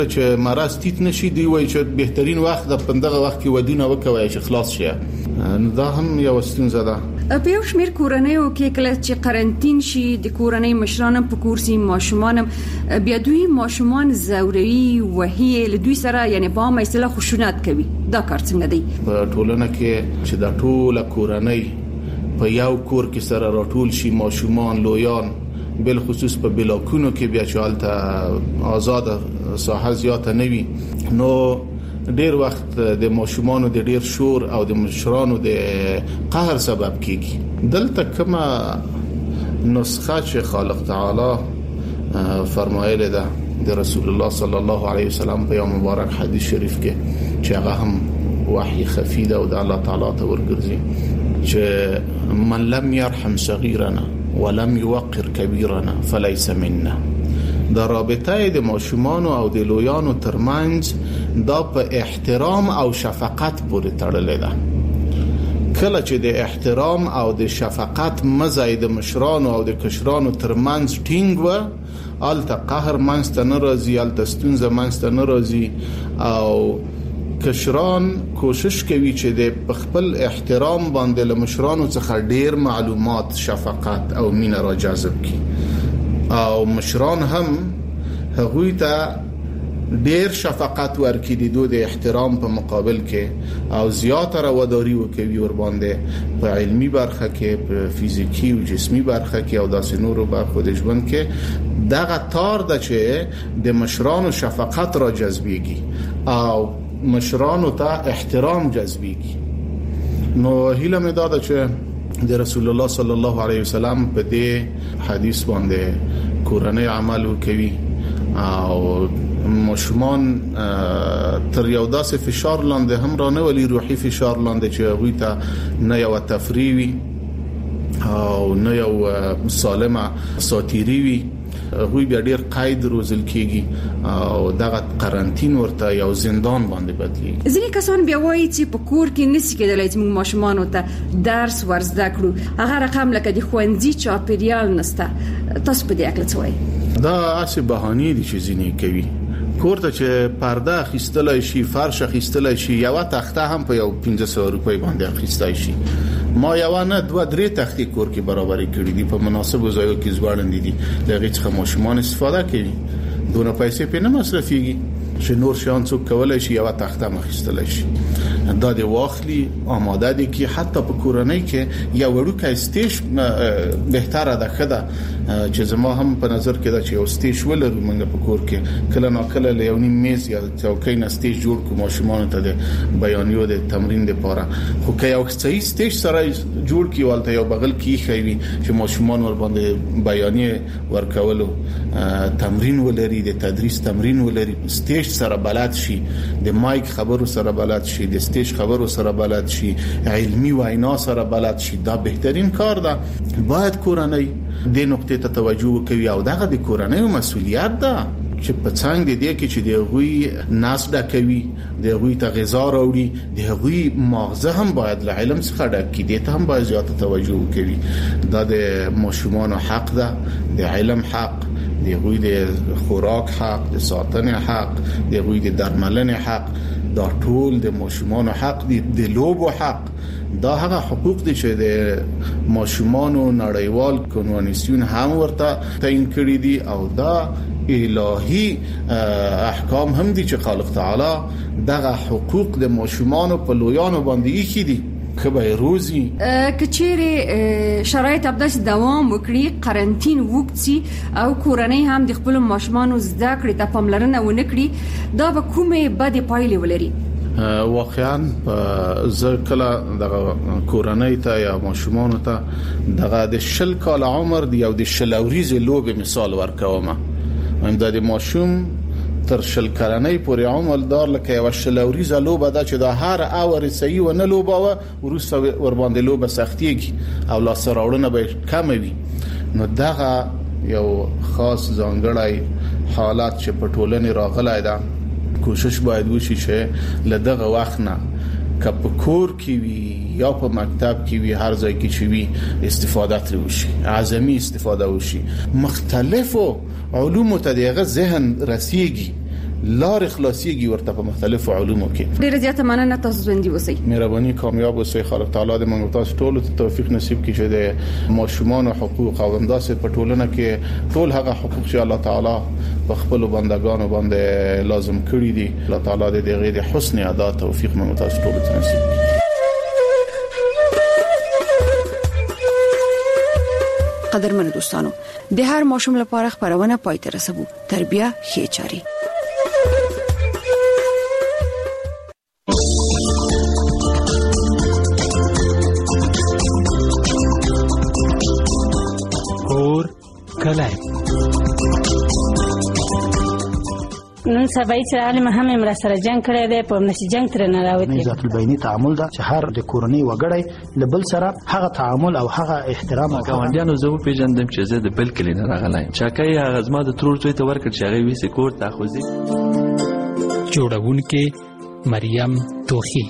چې مرض تیت نشي دی وای چې بهترین وخت د پندغه وخت کې ودونه وکوي چې خلاص شي. دا هم یو ستونزه ده. په یو شمېر کورنیو کې کله چې قرنطین شي د کورنۍ مشرانم په کورسي ماشومانم بیا دوی ماشومان زوري وهي له دوی سره یعنی په عامه اصطلاح خشونت کوي. دا کار څنګه دی؟ په ټولنه کې چې د ټوله کورنۍ په یو کور کې سره راټول شي ماشومان لویان بل خصوص په بلاکونو کې بیا چالت آزاد ساحه زیاته نوي نو ډیر وخت د ماشومانو د ډیر شور او د مشرانو د قهر سبب کیږي. دلته کومه نسخه چې خالق تعالی فرمایله ده د رسول الله صلی الله علیه وسلم په یو مبارک حدیث شریف کې چې هغه هم وحی خفی ده او د الله تعالی ته ورګرځي چې من لم يرحم صغيرنا ولم يوقر كبيرنا فليس منا. دا رابطه د ماشومان او د لویانو ترمنځ دا په احترام او شفقت پورې تړلې ده. کله چې د احترام او د شفقت مزه د مشرانو او د کشرانو ترمنځ ټینګ و الته قهر منځ ته ناراضي الته ستونزه منځ ته ناراضي او کشران کوشش کوي چې د خپل احترام باندې له مشرانو څخه ډیر معلومات شفقت او مینه را جذب کړي او مشران هم هغوی ته ډیر شفقت ورکړي د احترام په مقابل کې او زیاته رواداری وکوي ور باندې په علمي برخه کې په فزیکی او جسمي برخه کې او داسې نورو برخو د ژوند کې دغه تار د چې د مشرانو شفقت را جذبيږي او مشرانو ته احترام جذبيږي. نو هیله مې دا ده چې د رسول الله صلی الله علیه وسلم په دې حدیث باندې کورنۍ عمل وکوي او مشمان تر یو داسې فشار لاندې هم رانه ولی روحي فشار لاندې چې هغه ته نه یو تفریوي او نه یو سالمه ساتيري وي هغه بیا ډیر قید روزل کیږي او دغه قرنطین ورته یو زندان باندې بدلیږي. ځینې کسان بیا وایي چې په کور کې نسی کېدلای چې موږ ماشومان ته درس ورزده کړو هغه رقم لکه د خوندې چاپیریال نسته. تاسو په دې اړه څه وایي؟ دا اسی بهانه دي چې ځینې کوي کور ته چې پرده اخیستلای شي فرش اخیستلای شي یو تخته هم په یو 1500 روپۍ باندې اخیستای شي. ما یو نه 2-3 تختې کور کې برابرې کړې دي په مناسب ځایو کې ځوړندې دي دغه څخه ماشومان استفاده کوي دونه پیسې په نه مصرفيږي چې نور شان څوک کولای شي یو تخته مخستلای شي. دا د واخلي آماده دي کې حتی په کورنۍ کې یو وړوکی سټیج بهتره ده خدا چې زما هم په نظر کې دا چې یو سټیج ولرو موږ په کور کې کله نو کله له یو نیم میز یا څوکۍ نه سټیج جوړ کوو ماشومان ته د بیانیو د تمرین لپاره خو که یو صحیح سټیج سره جوړ کی ولته یو بغل کې خوي چې ماشومان ور باندې بیانیه ورکولو تمرین ولري د تدریس تمرین ولري سټیج سره بلد شي د مایک خبرو سره بلد شي د سټیج خبرو سره بلد شي علمي وینا سره بلد شي. دا بهترین کار ده. باید کورنۍ د نقطې ته توجه کوي او دغه د کورنۍ مسؤلیت ده چې په څنګه دې کې چې د غوي ناس ډکوي د غوي ته غذا راوړي د غوي مغزه هم باید له علم څخه ډکې دي ته هم باید زیاته توجه کوي. دا د ماشومان حق ده د علم حق د غوي د خوراک حق د ساتنې حق د غوي د درملنې حق دا ټول د ماشومان حق دي د لوبو حق دا هغه حقوق دي چې د ماشومانو نړیوال کنوانسیون هم ورته تعین کړی دي او دا الهی احکام هم دي چې خالق تعالی دغه حقوق د ماشومانو په لویانو باندې یې دي کبه روزي کچېره شرایط ابداس دوام وکړي قرنطین وکړي او کورنۍ هم د خپل ماشومانو زده کړې ته پاملرنه ونه کړي دا به کومه بده پایلې ولري؟ واقعا زه کله دغه کورنۍ ته یا ماشومان ته دغه د 10 کال عمر دی او د شلوريز لوب مثال ورکوم. هم د ماشوم تر 10 کلنۍ پورې عمر دار لکه یو شلوريز لوب ده چې د هر اور صحیح و نه لوباوه ورسته ور باندې لوب سختيږي او لا سراوړنه به کم وي. نو دغه یو خاص ځانګړی حالات چې په ټولنې راغلای ده کوشش باید وشي چې لدغه وخت نه کپ کور کې وي یا په مکتب کې وي هر ځای کې چې وي استفاده تر وشي اعظمي استفاده وشي مختلفو علوم ته دغه ذهن رسیږي لار خلاصيږي ورته په مختلفو علومو کې. ډیره زیاته مننه، تاسو ژوندۍ اوسئ. مهرباني، کامیاب اوسئ. خالق تعالی دې موږ تاسو ټول ته توفیق نصیب کړي چې د ماشومان او حقوق او انداسه په ټولنه کې ټول هغه حقوق چې الله تعالی په خپل بندگانو باندې لازم کړی دي، الله تعالی دې دغه د حسن ادا توفیق موږ تاسو ټول ته نصیب کړي. قدرمن دوستانو، د هر ماشوم لپاره خبرونه پای ته رسوو. تربیه ښه چاري. اور کلای نن سبا چې عالم هم امر سره جنگ کړی دی، په نشي جنگ تر نه راوتی. ذات البینی تعامل دا چې هر د کورنۍ وګړی لبل سره هغه تعامل او هغه احترام او ګاونډیانو زو پیژندم چې زه د بل کلی نه راغلایم. چاکای هغه زما د ترور زوی ته ورکړ چې هغه ویسه کور ته خوځي. جوړونکې مریم توخی.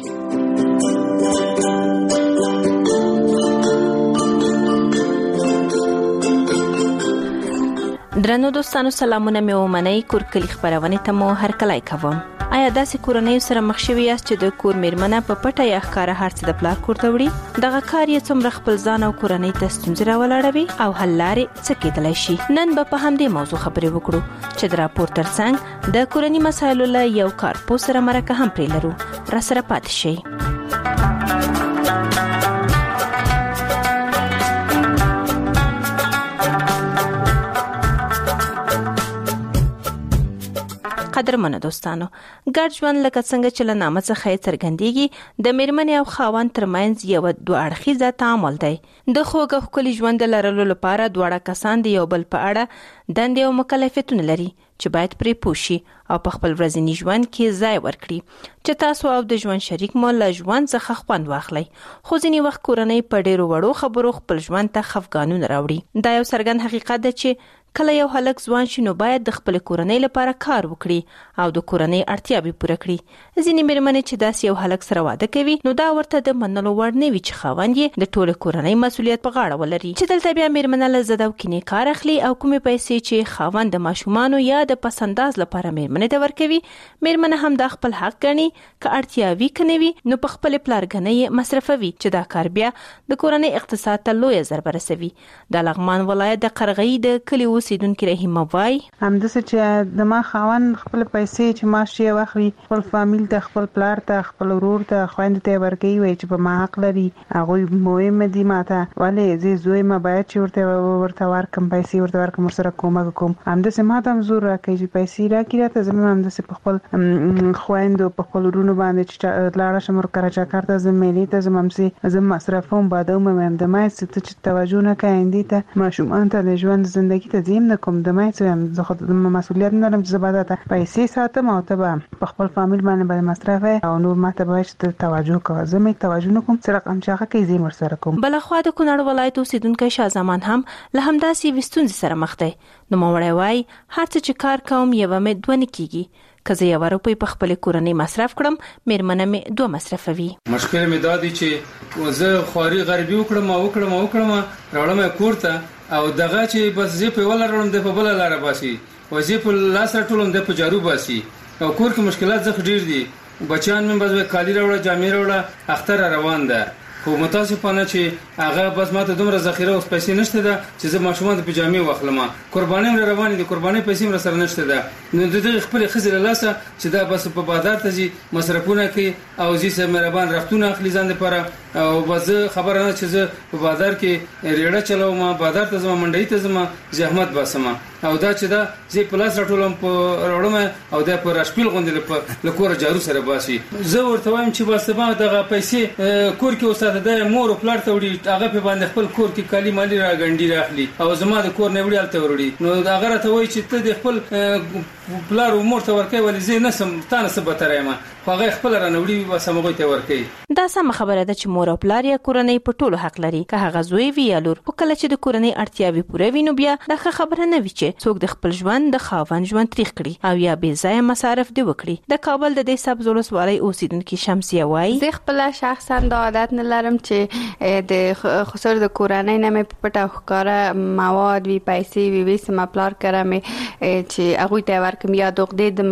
درنو دوستانو، سلامونه مې ومنئ. کور کلی خبرونه ته مو هر کله کوم. آیا داسې کورنۍ سره مخ شوي یاست چې د کور میرمنه په پټه یا ښکاره هرڅه د پلار کور ته وړي؟ دغه کار یې څومره خپل ځان او کورنۍ ته ستونزې راولاړوي او حل لارې څه کېدلی شي؟ نن به په همدې موضوع خبرې وکړو چې د راپور ترڅنګ د کورنۍ مسایلو له یو کارپوه سره مرکه هم پرې لرو. راسره پاتې شئ. قدرمنه دوستانو، ګډ ژوند لکه څنګه چې له نامه څخه څرګندېږي د میرمنې او خاوند ترمنځ یو دوه اړخیزه تعامل دی. د خوږ او ښکلي ژوند لرلو لپاره دواړه کسان د یو بل په اړه دندې او مکلفیتونه لري چې باید پرې پوه شي او په خپل ورځني ژوند کې ځای ورکړي چې تاسو او د ژوند شریک مو له ژوند څخه خوند واخلئ. خو ځینې وخت کورنۍ په ډېرو وړو خبرو خپل ژوند ته خفګانونه راوړي. دا یو څرګند حقیقت دی چې کله یو هلک ځوان شي نو باید د خپل کورنۍ لپاره کار وکړي او د کورنۍ اړتیاوې پوره کړي. ځینې میرمنې چې داسې یو هلک سره واده کوي نو دا ورته د منلو وړ نه وي چې خاوند یې د ټول کورنۍ مسؤلیت په غاړه ولري. چې دلته بیا میرمنه له زده او کینې کار اخلي او کومې پیسې چې خاوند د ماشومانو یا د پسنداز لپاره میرمنې ته ورکوي، میرمنه هم دا خپل حق ګڼي. که اړتیا وي که نه وي نو په خپل پلارګنۍ مصرفوي چې دا کار بیا د کورنۍ اقتصاد ته لویه ضربه رسوي. د لغمان ولایت د قرغۍ د کلي اوسیدونکي رحیمه وای همداسې چې د ما خاوند خپل پیسې چې معاش یې واخلي خپل فامیل ته، خپل پلار ته، خپل ورور ته، خویندو ته ورکوي، وایي چې په ما حق لري، هغوی مهم دي ماته، ولې زه زوی ما باید چې ورته ورکم، پیسې ورته ورکم، ورسره کومک کوم. همداسې ما ته هم زور راکوي چې پیسې راکړي راته، زه هم همداسې په خپل خویندو په خپل ورونو باندې چې لاړه شم کراچکر ته، زه میلې ته ځم، همسې زه مصرفوم، بادوم هم د ما چې توجه نه کوي ایندې ته، ماشومان ته د ژوند زندګي ته زیم نه کوم، د ما زه خو د مسؤلیت نه لرم چې زه باید پیسې ساتم او ته به په خپل فامیل باندې باید مصرف او نور ما ته باید توجه کوه. زه مې توجه نه کوم، څه رقم چې هغه کوي زه ورسره کوم. بلخوا د کونړ ولایت اوسیدونکی شاه زمان هم له همداسې ستونزې سره مخ دی. نوموړی وایي هر څه چې کار کوم یوه مې دوه نه کېږي. که زه 1 روپۍ په خپل کورنۍ مصرف کړم، میرمنه مې 2 مصرفوي. مشکل مې دا دی چې زه خواري غربي وکړم راوړم کور ته او دغه چې بس زه په ولرم د په بل لار باسي او زه په لاس راټولم د په جارو باسي او کور کې مشکلات زخ ډیر دي. بچیان مې بس کالی راوړه، جامې راوړه، اختر روان ده. خو متاسفانه چې هغه بس ماته دومره ذخیره او پیسې نشته ده چې زه ماشومان ته پجامې واخلم. قرباني مې روانې دي، قرباني پیسې مې سره نشته ده. نو د دې خپل خزر لاسه چې دا بس په بازار ته ځي مصرفونه کوي او زی سه مهربان رختونه اخلي ځان لپاره او بس خبره نه چې زه په بازار کې ریړه چلوم، بازار ته ځم، منډي ته ځم، زحمت باسم او دا چې دا زی پلاس راټولم په راوړم او دا په راشپیل غوندل په لکور جارو سره باسي. زه ورته وایم چې بس ما دغه پیسې کور کې اوسه د مور او پلار ته وړي، هغه په باندې خپل کور کې کالی مالی را غنډي راخلي او زما د کور نه وړي الته وړي. نو دا هغه ته وایي چې ته د خپل پلار او مور ته ورکې ولې زه نسم تا نه څه بتره ما خو هغه خپل را نوړي وسمغه ته ورکې. دا سم خبره ده چې مور او پلار یا کورنۍ په ټولو حق لري، که هغه زوی وي یا لور. خو کله چې د کورنۍ اړتیاوې پوره وي نو بیا دا خبره نه وي چې څوک د خپل ژوند د خاوند ژوند تریخ کړي او یا بې ځایه مصارف دی وکړي. د کابل د دې سبز ولسوالۍ اوسیدونکي شمسیه وایي زه خپل شخصا د عادت نه لرم چې د خسر د کورنۍ نه مې پټه ښکارا مواد وی پیسې وی سم پلار کرم چې هغه ته ورکم یا دوغ د